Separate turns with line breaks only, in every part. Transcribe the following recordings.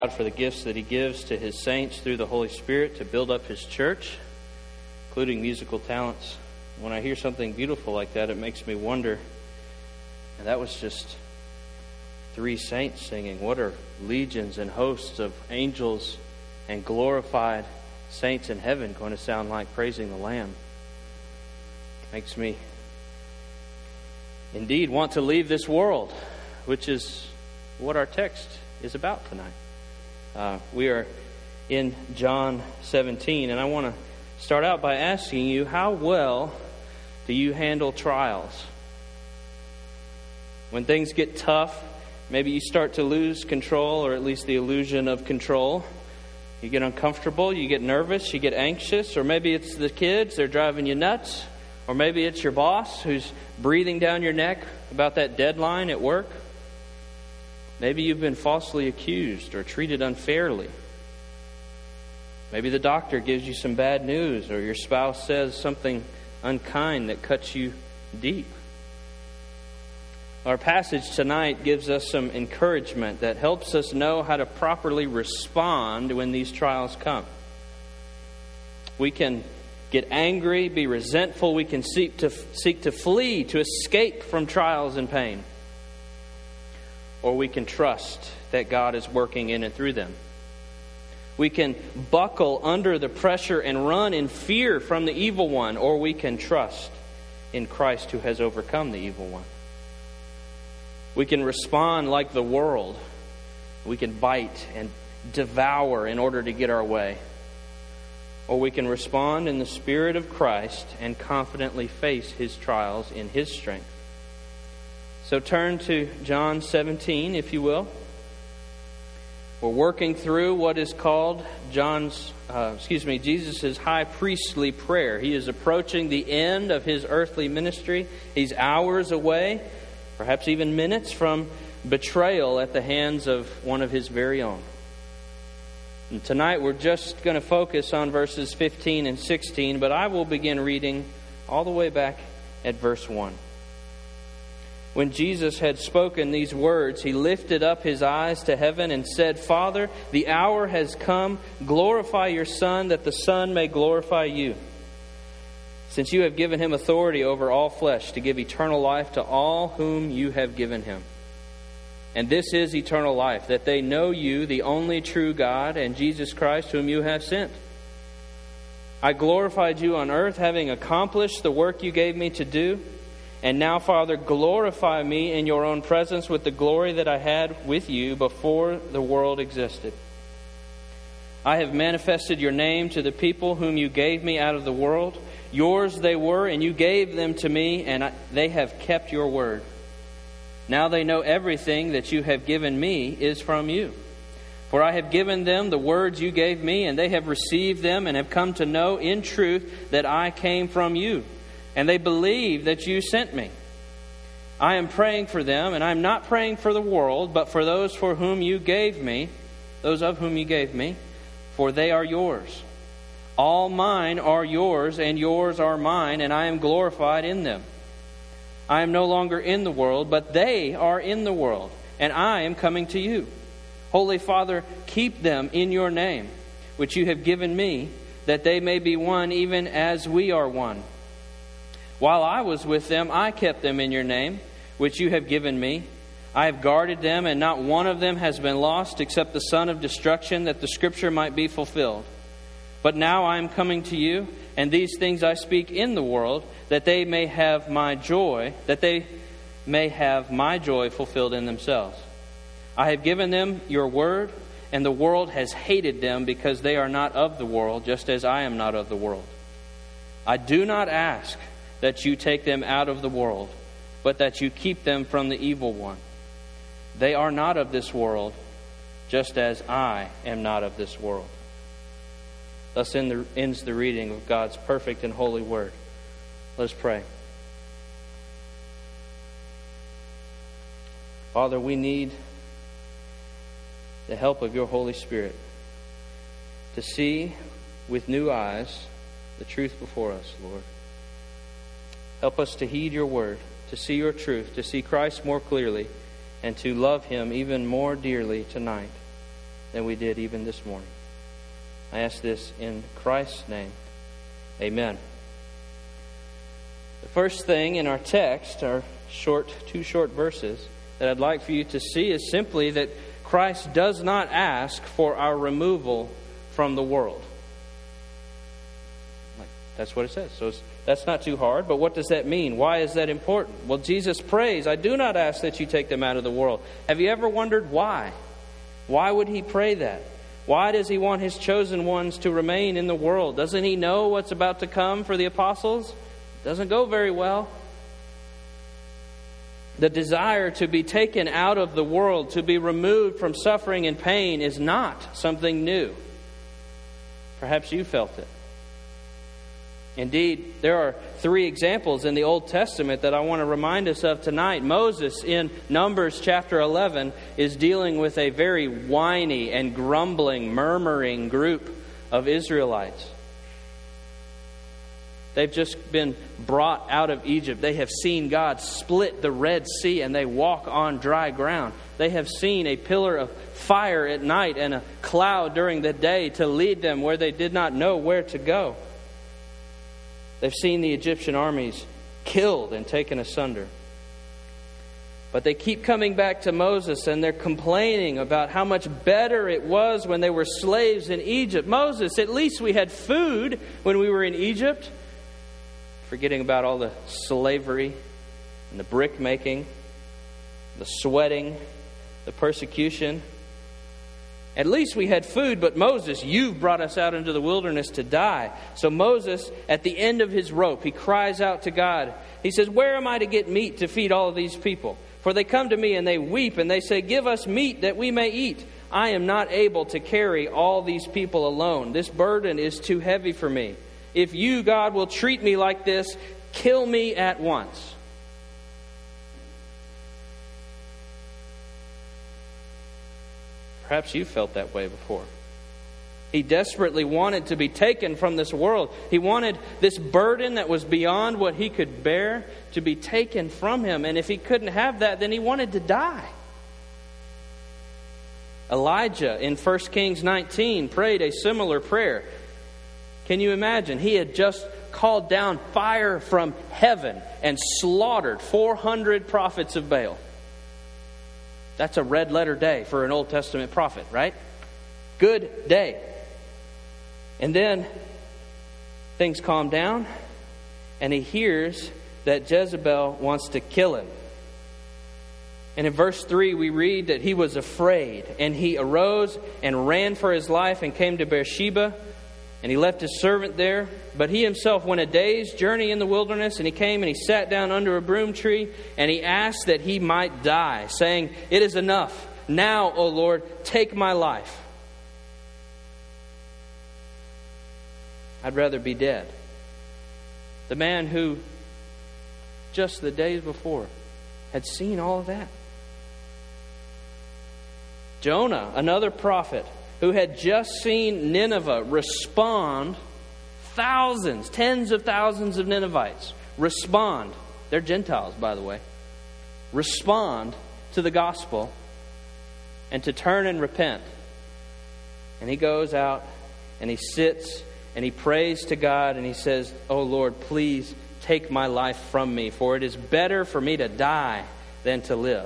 God for the gifts that He gives to His saints through the Holy Spirit to build up His church, including musical talents. When I hear something beautiful like that, it makes me wonder, and that was just 3 saints singing. What are legions and hosts of angels and glorified saints in heaven going to sound like praising the Lamb? Makes me indeed want to leave this world, which is what our text is about tonight. We are in John 17, and I want to start out by asking you, how well do you handle trials? When things get tough, maybe you start to lose control, or at least the illusion of control. You get uncomfortable, you get nervous, you get anxious, or maybe it's the kids, they're driving you nuts, or maybe it's your boss who's breathing down your neck about that deadline at work. Maybe you've been falsely accused or treated unfairly. Maybe the doctor gives you some bad news, or your spouse says something unkind that cuts you deep. Our passage tonight gives us some encouragement that helps us know how to properly respond when these trials come. We can get angry, be resentful. We can seek to flee, to escape from trials and pain. Or we can trust that God is working in and through them. We can buckle under the pressure and run in fear from the evil one, or we can trust in Christ who has overcome the evil one. We can respond like the world. We can bite and devour in order to get our way. Or we can respond in the Spirit of Christ and confidently face His trials in His strength. So turn to John 17, if you will. We're working through what is called Jesus' high priestly prayer. He is approaching the end of His earthly ministry. He's hours away, perhaps even minutes, from betrayal at the hands of one of His very own. And tonight we're just going to focus on verses 15 and 16, but I will begin reading all the way back at verse 1. When Jesus had spoken these words, He lifted up His eyes to heaven and said, "Father, the hour has come. Glorify your Son, that the Son may glorify you. Since you have given Him authority over all flesh to give eternal life to all whom you have given Him. And this is eternal life, that they know you, the only true God, and Jesus Christ, whom you have sent. I glorified you on earth, having accomplished the work you gave me to do. And now, Father, glorify me in your own presence with the glory that I had with you before the world existed. I have manifested your name to the people whom you gave me out of the world. Yours they were, and you gave them to me, and they have kept your word. Now they know everything that you have given me is from you. For I have given them the words you gave me, and they have received them and have come to know in truth that I came from you. And they believe that you sent me. I am praying for them, and I am not praying for the world, but for those for whom you gave me, those of whom you gave me, for they are yours. All mine are yours, and yours are mine, and I am glorified in them. I am no longer in the world, but they are in the world, and I am coming to you. Holy Father, keep them in your name, which you have given me, that they may be one even as we are one. While I was with them, I kept them in your name, which you have given me. I have guarded them, and not one of them has been lost except the son of destruction, that the scripture might be fulfilled. But now I am coming to you, and these things I speak in the world, that they may have my joy, fulfilled in themselves. I have given them your word, and the world has hated them because they are not of the world, just as I am not of the world. I do not ask that you take them out of the world, but that you keep them from the evil one. They are not of this world, just as I am not of this world." Thus ends the reading of God's perfect and holy word. Let us pray. Father, we need the help of your Holy Spirit to see with new eyes the truth before us, Lord. Help us to heed your word, to see your truth, to see Christ more clearly, and to love Him even more dearly tonight. than we did even this morning. I ask this in Christ's name. Amen. The first thing in our text, our two short verses, that I'd like for you to see is simply that Christ does not ask for our removal from the world. That's what it says. So that's not too hard, but what does that mean? Why is that important? Well, Jesus prays, I do not ask that you take them out of the world. Have you ever wondered why? Why would he pray that? Why does he want his chosen ones to remain in the world? Doesn't he know what's about to come for the apostles? It doesn't go very well. The desire to be taken out of the world, to be removed from suffering and pain, is not something new. Perhaps you felt it. Indeed, there are 3 examples in the Old Testament that I want to remind us of tonight. Moses, in Numbers chapter 11, is dealing with a very whiny and grumbling, murmuring group of Israelites. They've just been brought out of Egypt. They have seen God split the Red Sea and they walk on dry ground. They have seen a pillar of fire at night and a cloud during the day to lead them where they did not know where to go. They've seen the Egyptian armies killed and taken asunder. But they keep coming back to Moses and they're complaining about how much better it was when they were slaves in Egypt. Moses, at least we had food when we were in Egypt. Forgetting about all the slavery and the brick making, the sweating, the persecution. At least we had food, but Moses, you've brought us out into the wilderness to die. So Moses, at the end of his rope, he cries out to God. He says, where am I to get meat to feed all of these people? For they come to me and they weep and they say, give us meat that we may eat. I am not able to carry all these people alone. This burden is too heavy for me. If you, God, will treat me like this, kill me at once. Perhaps you felt that way before. He desperately wanted to be taken from this world. He wanted this burden that was beyond what he could bear to be taken from him. And if he couldn't have that, then he wanted to die. Elijah in 1 Kings 19 prayed a similar prayer. Can you imagine? He had just called down fire from heaven and slaughtered 400 prophets of Baal. That's a red letter day for an Old Testament prophet, right? Good day. And then things calm down and he hears that Jezebel wants to kill him. And in verse 3 we read that he was afraid and he arose and ran for his life and came to Beersheba. And he left his servant there, but he himself went a day's journey in the wilderness, and he came and he sat down under a broom tree, and he asked that he might die, saying, it is enough. Now, O Lord, take my life. I'd rather be dead. The man who, just the days before, had seen all of that. Jonah, another prophet, who had just seen Nineveh respond, thousands, tens of thousands of Ninevites respond. They're Gentiles, by the way. Respond to the gospel and to turn and repent. And he goes out and he sits and he prays to God and he says, oh Lord, please take my life from me, for it is better for me to die than to live.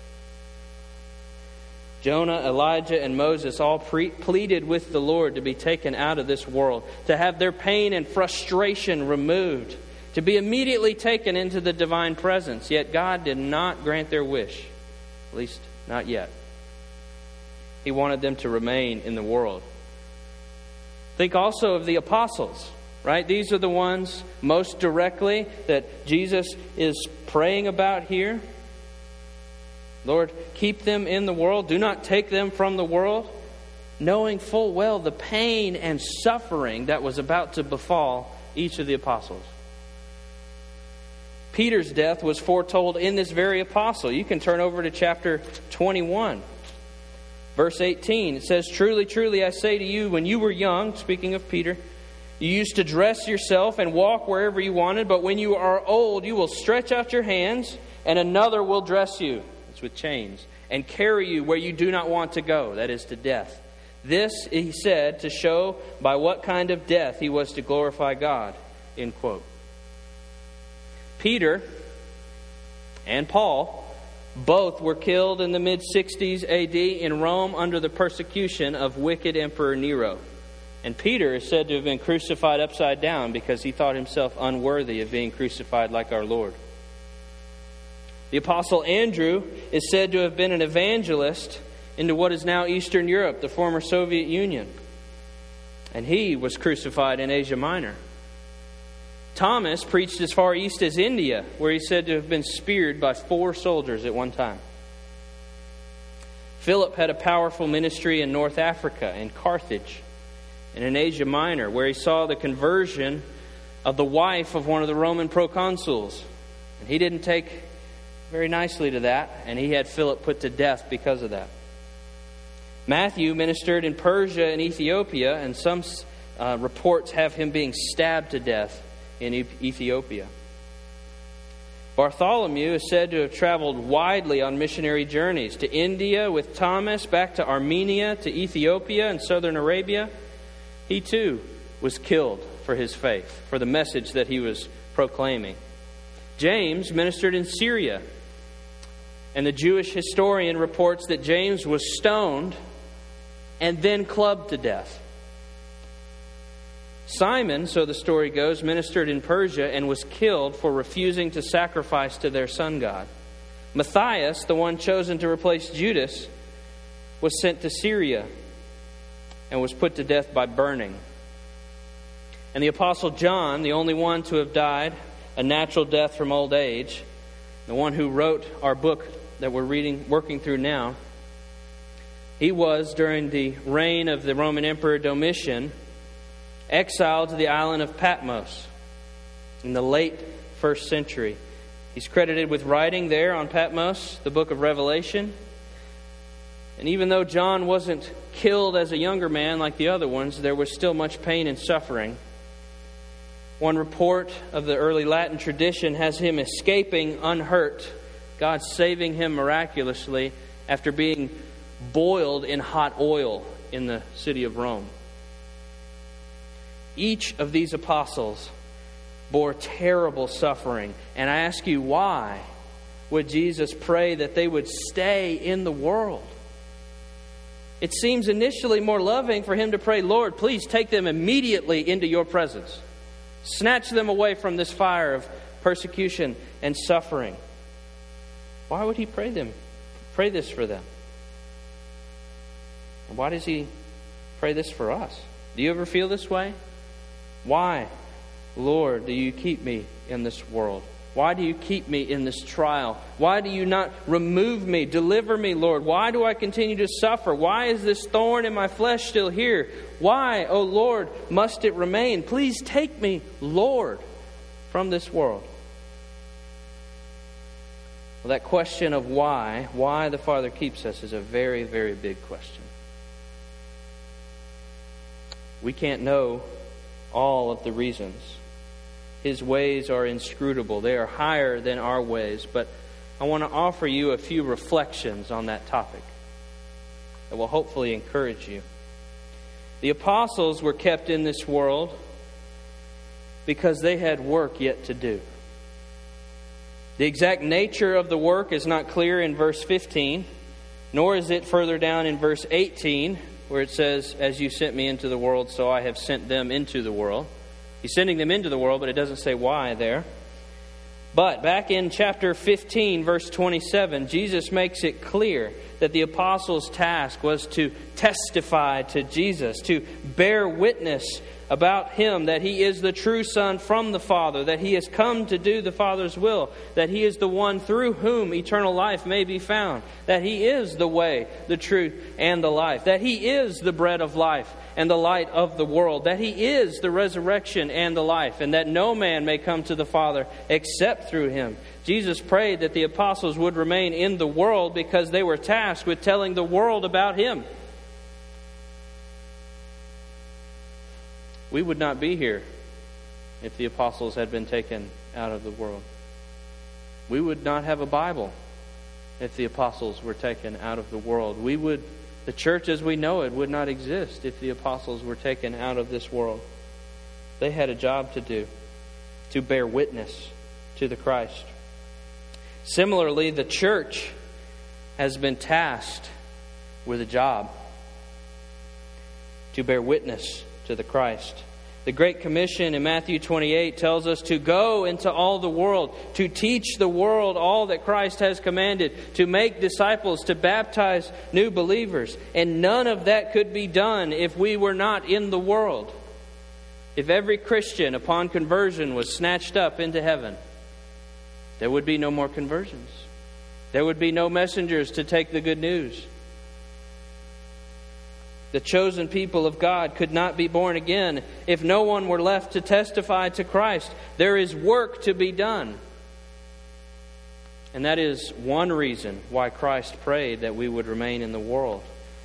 Jonah, Elijah, and Moses all pleaded with the Lord to be taken out of this world, to have their pain and frustration removed, to be immediately taken into the divine presence. Yet God did not grant their wish, at least not yet. He wanted them to remain in the world. Think also of the apostles, right? These are the ones most directly that Jesus is praying about here. Lord, keep them in the world. Do not take them from the world, knowing full well the pain and suffering that was about to befall each of the apostles. Peter's death was foretold in this very apostle. You can turn over to chapter 21. Verse 18, it says, truly, truly, I say to you, when you were young, speaking of Peter, you used to dress yourself and walk wherever you wanted, but when you are old, you will stretch out your hands, and another will dress you with chains and carry you where you do not want to go, that is to death. This, he said, to show by what kind of death he was to glorify God. End quote. Peter and Paul both were killed in the mid-60s AD in Rome under the persecution of wicked Emperor Nero. And Peter is said to have been crucified upside down because he thought himself unworthy of being crucified like our Lord. The Apostle Andrew is said to have been an evangelist into what is now Eastern Europe, the former Soviet Union. And he was crucified in Asia Minor. Thomas preached as far east as India, where he's said to have been speared by 4 soldiers at one time. Philip had a powerful ministry in North Africa, in Carthage, and in Asia Minor, where he saw the conversion of the wife of one of the Roman proconsuls. And he didn't take very nicely to that, and he had Philip put to death because of that. Matthew ministered in Persia and Ethiopia, and some reports have him being stabbed to death in Ethiopia. Bartholomew is said to have traveled widely on missionary journeys to India with Thomas, back to Armenia, to Ethiopia and southern Arabia. He too was killed for his faith, for the message that he was proclaiming. James ministered in Syria, and the Jewish historian reports that James was stoned and then clubbed to death. Simon, so the story goes, ministered in Persia and was killed for refusing to sacrifice to their sun god. Matthias, the one chosen to replace Judas, was sent to Syria and was put to death by burning. And the Apostle John, the only one to have died a natural death from old age, the one who wrote our book that we're working through now, he was, during the reign of the Roman Emperor Domitian, exiled to the island of Patmos in the late 1st century. He's credited with writing there on Patmos the book of Revelation. And even though John wasn't killed as a younger man like the other ones, there was still much pain and suffering. One report of the early Latin tradition has him escaping unhurt, God saving him miraculously after being boiled in hot oil in the city of Rome. Each of these apostles bore terrible suffering. And I ask you, why would Jesus pray that they would stay in the world? It seems initially more loving for him to pray, Lord, please take them immediately into your presence. Snatch them away from this fire of persecution and suffering. Why would he pray this for them? And why does he pray this for us? Do you ever feel this way? Why, Lord, do you keep me in this world? Why do you keep me in this trial? Why do you not remove me? Deliver me, Lord. Why do I continue to suffer? Why is this thorn in my flesh still here? Why, O Lord, must it remain? Please take me, Lord, from this world. Well, that question of why the Father keeps us, is a very, very big question. We can't know all of the reasons. His ways are inscrutable. They are higher than our ways. But I want to offer you a few reflections on that topic that will hopefully encourage you. The apostles were kept in this world because they had work yet to do. The exact nature of the work is not clear in verse 15, nor is it further down in verse 18, where it says, as you sent me into the world, so I have sent them into the world. He's sending them into the world, but it doesn't say why there. But back in chapter 15, verse 27, Jesus makes it clear that the apostles' task was to testify to Jesus, to bear witness about Him, that He is the true Son from the Father, that He has come to do the Father's will, that He is the one through whom eternal life may be found, that He is the way, the truth, and the life, that He is the bread of life and the light of the world, that He is the resurrection and the life, and that no man may come to the Father except through Him. Jesus prayed that the apostles would remain in the world because they were tasked with telling the world about Him. We would not be here if the apostles had been taken out of the world. We would not have a Bible if the apostles were taken out of the world. We would The church as we know it would not exist if the apostles were taken out of this world. They had a job to do, to bear witness to the Christ. Similarly, the church has been tasked with a job to bear witness to the Christ. The Great Commission in Matthew 28 tells us to go into all the world, to teach the world all that Christ has commanded, to make disciples, to baptize new believers. And none of that could be done if we were not in the world. If every Christian upon conversion was snatched up into heaven, there would be no more conversions. There would be no messengers to take the good news. The chosen people of God could not be born again if no one were left to testify to Christ. There is work to be done. And that is one reason why Christ prayed that we would remain in the world.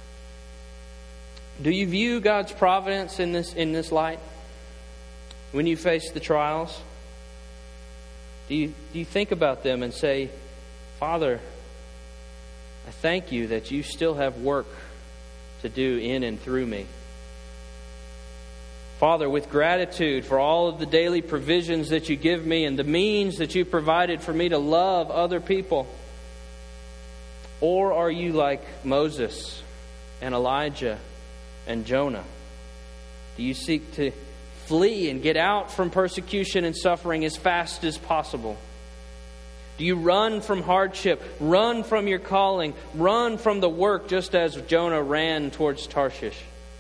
Do you view God's providence in this light? When you face the trials, do you think about them and say, Father, I thank you that you still have work to do in and through me. Father, with gratitude for all of the daily provisions that you give me and the means that you provided for me to love other people. Or are you like Moses and Elijah and Jonah? Do you seek to flee and get out from persecution and suffering as fast as possible? Do you run from hardship, run from your calling, run from the work just as Jonah ran towards Tarshish?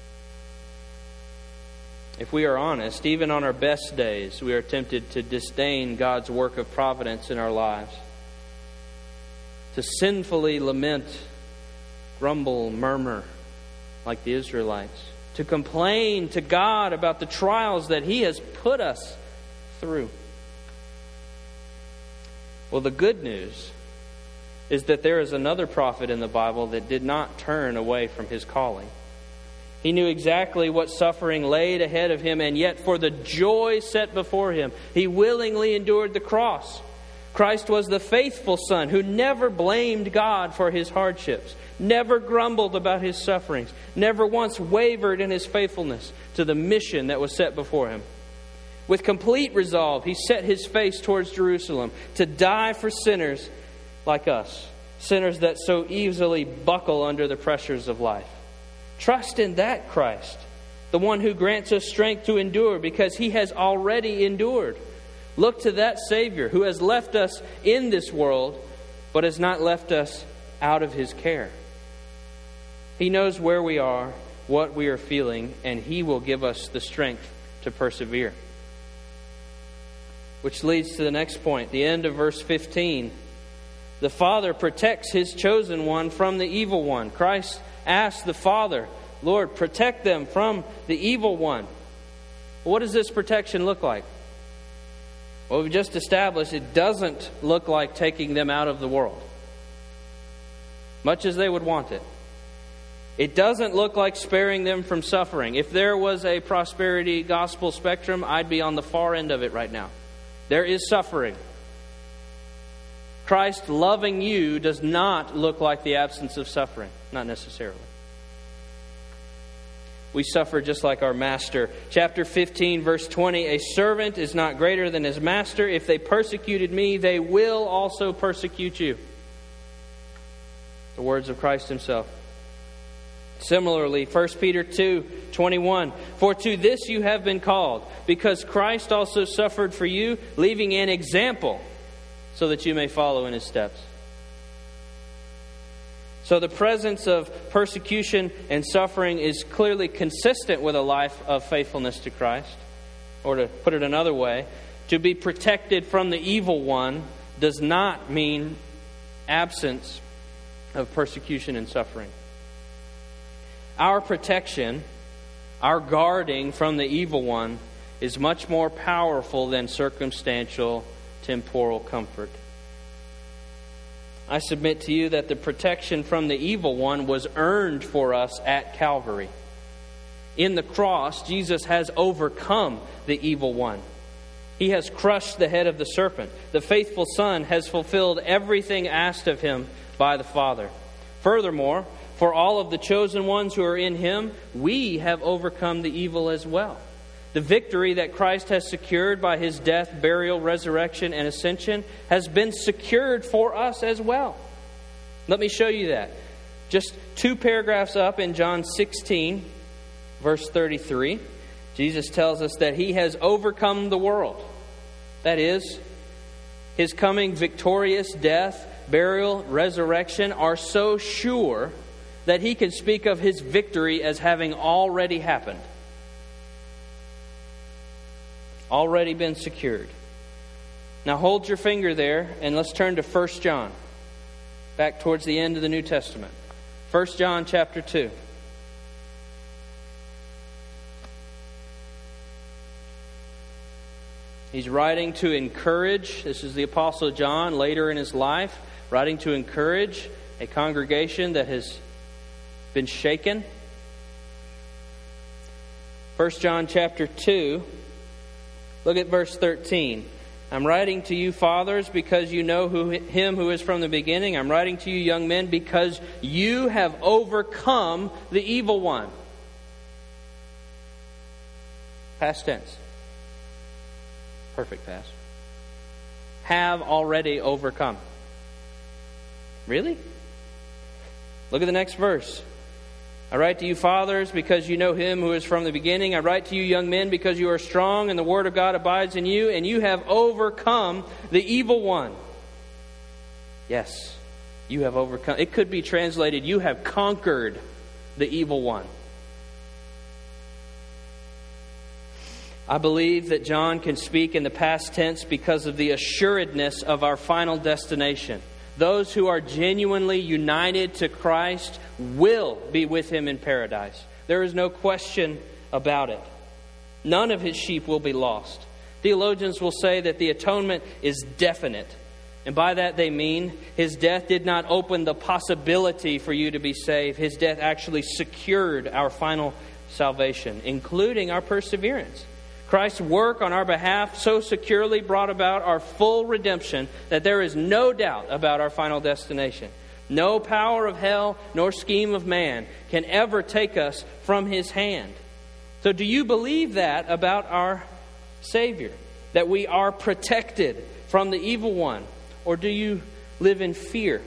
If we are honest, even on our best days, we are tempted to disdain God's work of providence in our lives, to sinfully lament, grumble, murmur like the Israelites, to complain to God about the trials that He has put us through. Well, the good news is that there is another prophet in the Bible that did not turn away from his calling. He knew exactly what suffering laid ahead of him, and yet for the joy set before him, he willingly endured the cross. Christ was the faithful Son who never blamed God for his hardships, never grumbled about his sufferings, never once wavered in his faithfulness to the mission that was set before him. With complete resolve, he set his face towards Jerusalem to die for sinners like us, sinners that so easily buckle under the pressures of life. Trust in that Christ, the one who grants us strength to endure because He has already endured. Look to that Savior who has left us in this world, but has not left us out of His care. He knows where we are, what we are feeling, and He will give us the strength to persevere. Which leads to the next point, the end of verse 15. The Father protects His chosen one from the evil one. Christ asked the Father, Lord, protect them from the evil one. What does this protection look like? Well, we've just established it doesn't look like taking them out of the world, much as they would want it. It doesn't look like sparing them from suffering. If there was a prosperity gospel spectrum, I'd be on the far end of it right now. There is suffering. Christ loving you does not look like the absence of suffering. Not necessarily. We suffer just like our master. Chapter 15, verse 20, a servant is not greater than his master. If they persecuted me, they will also persecute you. The words of Christ Himself. Similarly, 1 Peter 2:21, for to this you have been called, because Christ also suffered for you, leaving an example, so that you may follow in His steps. So the presence of persecution and suffering is clearly consistent with a life of faithfulness to Christ. Or to put it another way, to be protected from the evil one does not mean absence of persecution and suffering. Our protection, our guarding from the evil one, is much more powerful than circumstantial, temporal comfort. I submit to you that the protection from the evil one was earned for us at Calvary. In the cross, Jesus has overcome the evil one. He has crushed the head of the serpent. The faithful Son has fulfilled everything asked of Him by the Father. Furthermore, For all of the chosen ones who are in Him, we have overcome the evil as well. The victory that Christ has secured by His death, burial, resurrection, and ascension has been secured for us as well. Let me show you that. Just 2 paragraphs up in John 16, verse 33, Jesus tells us that He has overcome the world. That is, His coming victorious death, burial, resurrection are so sure that He can speak of His victory as having already happened. Already been secured. Now hold your finger there and let's turn to 1 John. Back towards the end of the New Testament. 1 John chapter 2. He's writing to encourage. This is the Apostle John later in his life, writing to encourage a congregation that has been shaken. 1 John chapter 2. Look at verse 13. I'm writing to you, fathers, because you know Him who is from the beginning. I'm writing to you, young men, because you have overcome the evil one. Past tense. Perfect past. Have already overcome. Really? Look at the next verse. I write to you, fathers, because you know Him who is from the beginning. I write to you, young men, because you are strong and the Word of God abides in you, and you have overcome the evil one. Yes, you have overcome. It could be translated, you have conquered the evil one. I believe that John can speak in the past tense because of the assuredness of our final destination. Those who are genuinely united to Christ will be with Him in paradise. There is no question about it. None of His sheep will be lost. Theologians will say that the atonement is definite. And by that they mean His death did not open the possibility for you to be saved. His death actually secured our final salvation, including our perseverance. Christ's work on our behalf so securely brought about our full redemption that there is no doubt about our final destination. No power of hell nor scheme of man can ever take us from His hand. So do you believe that about our Savior? That we are protected from the evil one? Or do you live in fear?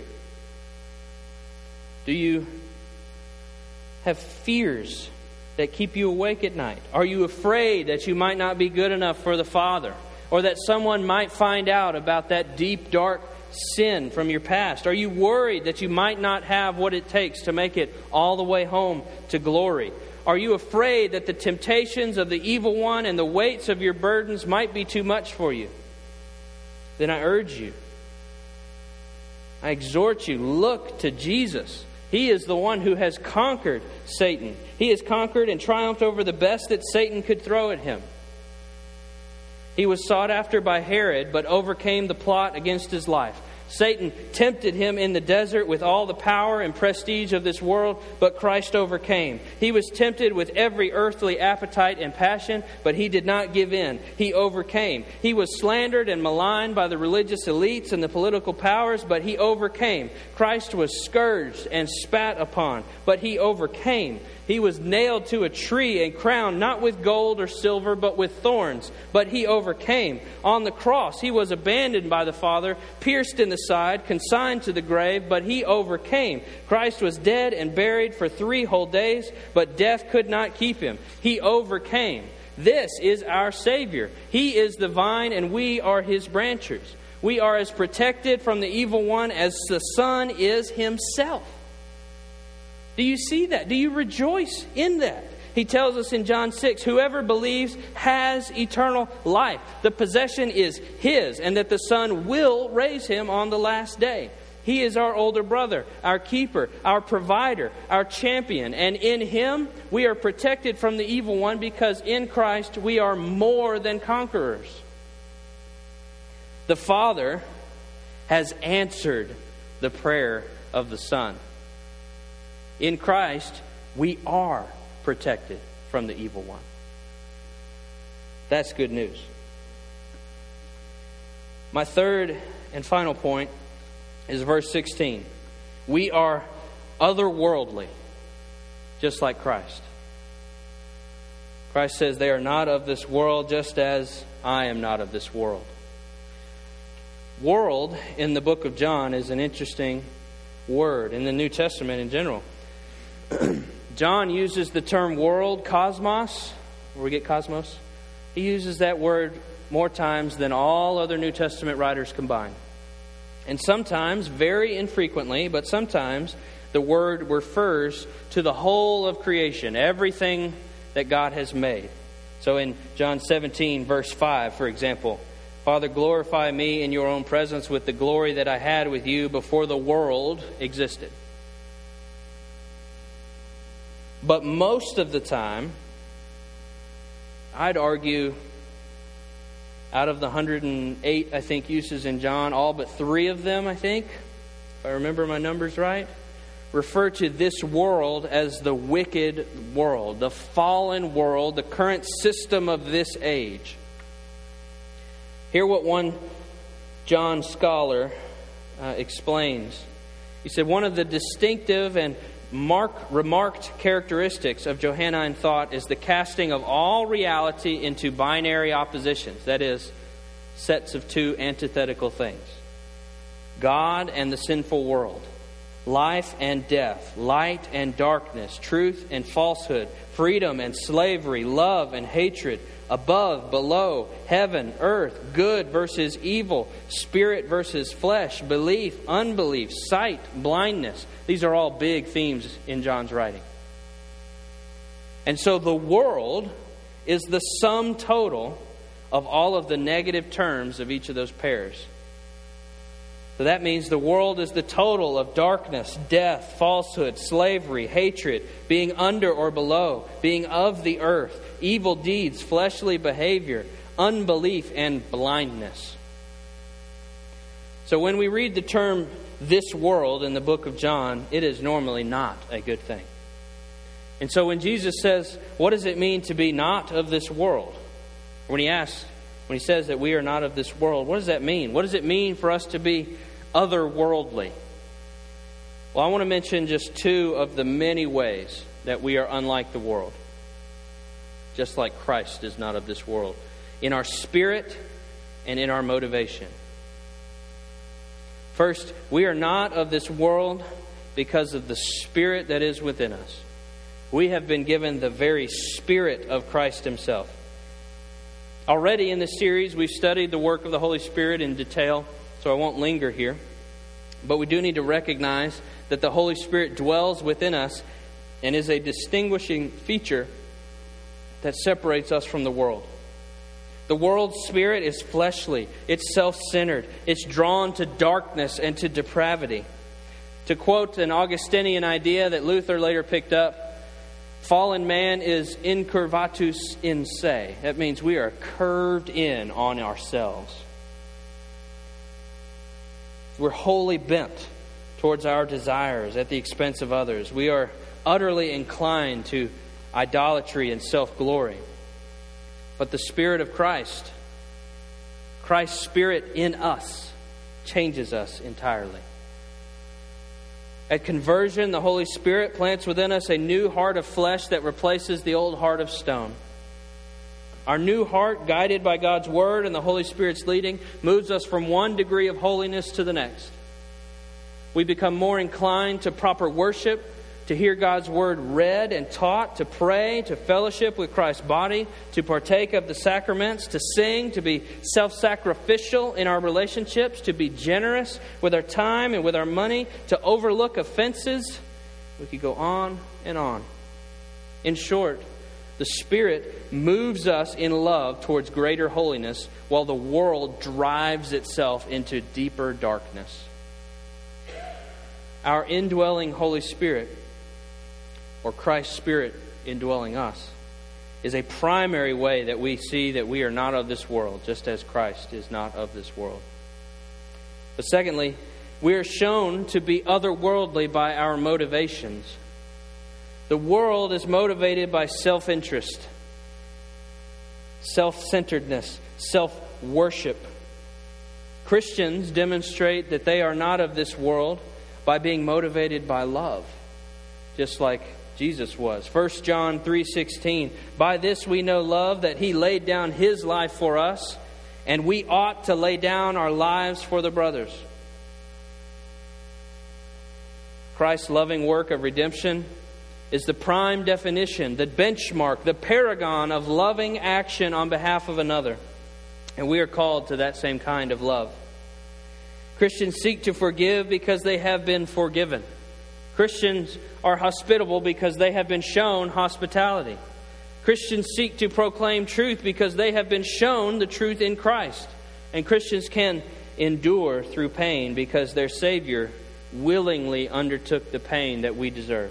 Do you have fears that keep you awake at night? Are you afraid that you might not be good enough for the Father? Or that someone might find out about that deep, dark sin from your past? Are you worried that you might not have what it takes to make it all the way home to glory? Are you afraid that the temptations of the evil one and the weights of your burdens might be too much for you? Then I urge you, I exhort you, look to Jesus. He is the one who has conquered Satan. He has conquered and triumphed over the best that Satan could throw at him. He was sought after by Herod, but overcame the plot against his life. Satan tempted him in the desert with all the power and prestige of this world, but Christ overcame. He was tempted with every earthly appetite and passion, but He did not give in. He overcame. He was slandered and maligned by the religious elites and the political powers, but He overcame. Christ was scourged and spat upon, but He overcame. He was nailed to a tree and crowned not with gold or silver, but with thorns. But He overcame. On the cross, He was abandoned by the Father, pierced in the side, consigned to the grave, but He overcame. Christ was dead and buried for 3 whole days, but death could not keep Him. He overcame. This is our Savior. He is the vine and we are His branches. We are as protected from the evil one as the Son is Himself. Do you see that? Do you rejoice in that? He tells us in John 6, whoever believes has eternal life. The possession is His, and that the Son will raise him on the last day. He is our older brother, our keeper, our provider, our champion. And in Him we are protected from the evil one, because in Christ we are more than conquerors. The Father has answered the prayer of the Son. In Christ, we are protected from the evil one. That's good news. My third and final point is verse 16. We are otherworldly, just like Christ. Christ says they are not of this world, just as I am not of this world. World in the book of John is an interesting word in the New Testament in general. John uses the term world, cosmos, where we get cosmos. He uses that word more times than all other New Testament writers combined. And sometimes, very infrequently, but sometimes, the word refers to the whole of creation, everything that God has made. So in John 17, verse 5, for example, Father, glorify me in your own presence with the glory that I had with you before the world existed. But most of the time, I'd argue, out of the 108, I think, uses in John, all but 3 of them, I think, if I remember my numbers right, refer to this world as the wicked world, the fallen world, the current system of this age. Hear what one John scholar explains. He said, one of the distinctive and remarked characteristics of Johannine thought is the casting of all reality into binary oppositions, that is, sets of 2 antithetical things. God and the sinful world, life and death, light and darkness, truth and falsehood, freedom and slavery, love and hatred, above, below, heaven, earth, good versus evil, spirit versus flesh, belief, unbelief, sight, blindness. These are all big themes in John's writing. And so the world is the sum total of all of the negative terms of each of those pairs. So that means the world is the total of darkness, death, falsehood, slavery, hatred, being under or below, being of the earth, evil deeds, fleshly behavior, unbelief, and blindness. So when we read the term this world in the book of John, it is normally not a good thing. And so when Jesus says, what does it mean to be not of this world? When he says that we are not of this world, what does that mean? What does it mean for us to be otherworldly? Well, I want to mention just 2 of the many ways that we are unlike the world. Just like Christ is not of this world. In our spirit and in our motivation. First, we are not of this world because of the Spirit that is within us. We have been given the very Spirit of Christ Himself. Already in this series, we've studied the work of the Holy Spirit in detail, so I won't linger here. But we do need to recognize that the Holy Spirit dwells within us and is a distinguishing feature that separates us from the world. The world's spirit is fleshly, it's self-centered, it's drawn to darkness and to depravity. To quote an Augustinian idea that Luther later picked up, fallen man is incurvatus in se. That means we are curved in on ourselves. We're wholly bent towards our desires at the expense of others. We are utterly inclined to idolatry and self-glory. But the Spirit of Christ, Christ's Spirit in us, changes us entirely. At conversion, the Holy Spirit plants within us a new heart of flesh that replaces the old heart of stone. Our new heart, guided by God's Word and the Holy Spirit's leading, moves us from one degree of holiness to the next. We become more inclined to proper worship, to hear God's Word read and taught, to pray, to fellowship with Christ's body, to partake of the sacraments, to sing, to be self-sacrificial in our relationships, to be generous with our time and with our money, to overlook offenses. We could go on and on. In short, the Spirit moves us in love towards greater holiness while the world drives itself into deeper darkness. Our indwelling Holy Spirit, or Christ's Spirit indwelling us, is a primary way that we see that we are not of this world, just as Christ is not of this world. But secondly, we are shown to be otherworldly by our motivations. The world is motivated by self-interest, self-centeredness, self-worship. Christians demonstrate that they are not of this world by being motivated by love. just like Jesus was. 1 John 3:16, by this we know love, that He laid down His life for us, and we ought to lay down our lives for the brothers. Christ's loving work of redemption is the prime definition, the benchmark, the paragon of loving action on behalf of another. And we are called to that same kind of love. Christians seek to forgive because they have been forgiven. Christians are hospitable because they have been shown hospitality. Christians seek to proclaim truth because they have been shown the truth in Christ. And Christians can endure through pain because their Savior willingly undertook the pain that we deserve.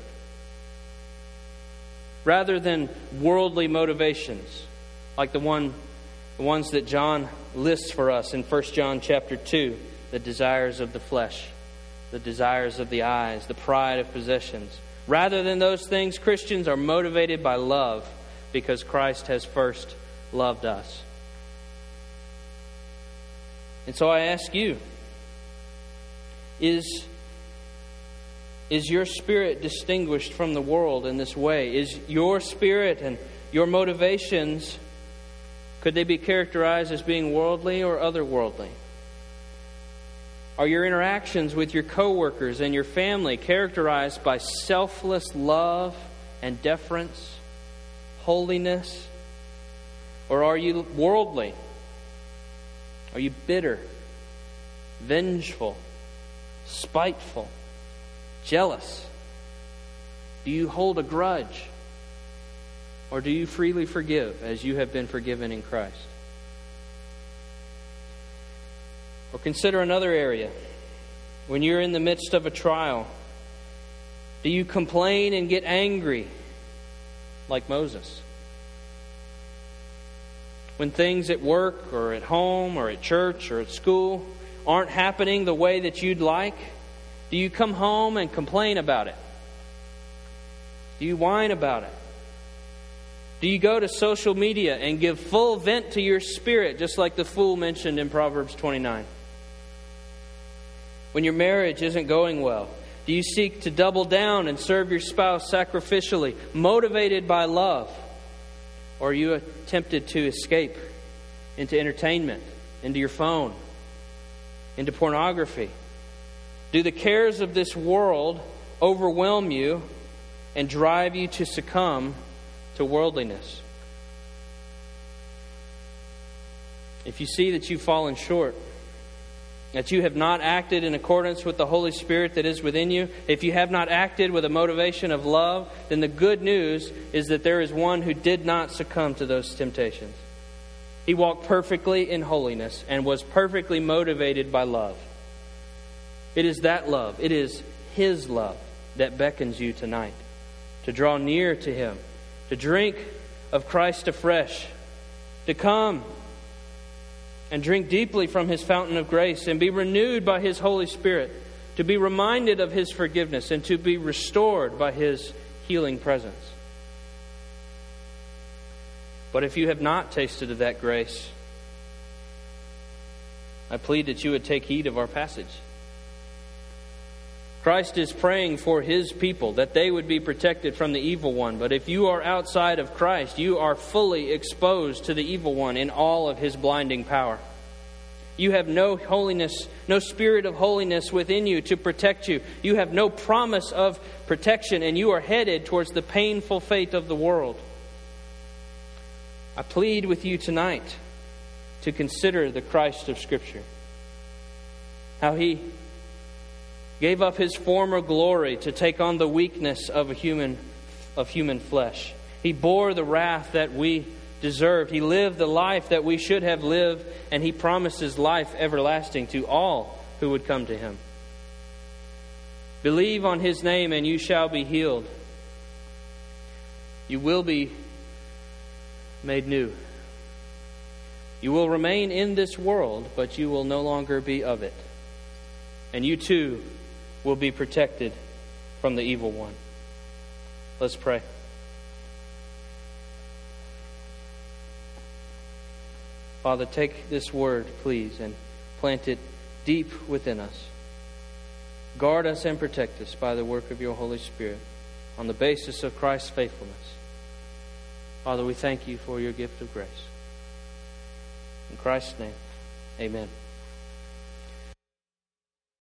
Rather than worldly motivations, like the ones that John lists for us in 1 John chapter 2, the desires of the flesh, the desires of the eyes, the pride of possessions. Rather than those things, Christians are motivated by love because Christ has first loved us. And so I ask you, is your spirit distinguished from the world in this way? Is your spirit and your motivations, could they be characterized as being worldly or otherworldly? Are your interactions with your coworkers and your family characterized by selfless love and deference, holiness? Or are you worldly? Are you bitter, vengeful, spiteful, jealous? Do you hold a grudge? Or do you freely forgive as you have been forgiven in Christ? Or consider another area. When you're in the midst of a trial, do you complain and get angry like Moses? When things at work or at home or at church or at school aren't happening the way that you'd like, do you come home and complain about it? Do you whine about it? Do you go to social media and give full vent to your spirit, just like the fool mentioned in Proverbs 29? When your marriage isn't going well, do you seek to double down and serve your spouse sacrificially, motivated by love? Or are you tempted to escape into entertainment, into your phone, into pornography? Do the cares of this world overwhelm you and drive you to succumb to worldliness? If you see that you've fallen short, that you have not acted in accordance with the Holy Spirit that is within you, if you have not acted with a motivation of love, then the good news is that there is one who did not succumb to those temptations. He walked perfectly in holiness and was perfectly motivated by love. It is that love, it is His love that beckons you tonight to draw near to Him, to drink of Christ afresh, to come and drink deeply from His fountain of grace and be renewed by His Holy Spirit, to be reminded of His forgiveness and to be restored by His healing presence. But if you have not tasted of that grace, I plead that you would take heed of our passage. Christ is praying for His people, that they would be protected from the evil one. But if you are outside of Christ, you are fully exposed to the evil one in all of his blinding power. You have no holiness, no spirit of holiness within you to protect you. You have no promise of protection, and you are headed towards the painful fate of the world. I plead with you tonight to consider the Christ of Scripture. How He gave up His former glory to take on the weakness of human flesh. He bore the wrath that we deserved. He lived the life that we should have lived, and He promises life everlasting to all who would come to Him. Believe on His name and you shall be healed. You will be made new. You will remain in this world, but you will no longer be of it. And you too will be protected from the evil one. Let's pray. Father, take this word, please, and plant it deep within us. Guard us and protect us by the work of your Holy Spirit. on the basis of Christ's faithfulness. Father, we thank you for your gift of grace. In Christ's name, amen.